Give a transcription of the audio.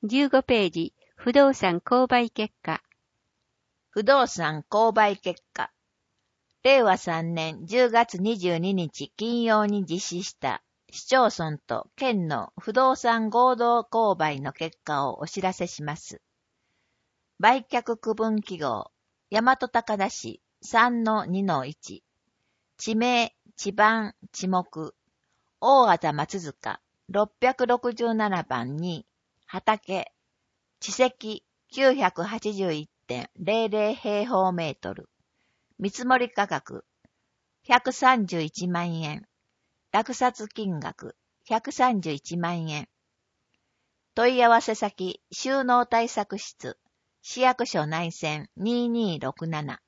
15ページ、不動産購買結果。 不動産購買結果。令和3年10月22日金曜に実施した市町村と県の不動産合同購買の結果をお知らせします。売却区分記号、大和高田市 3-2-1、地名、地番、地目、大字松塚667番に、畑、地積 981.00 平方メートル、見積もり価格131万円、落札金額131万円。問い合わせ先、収納対策室、市役所内線2267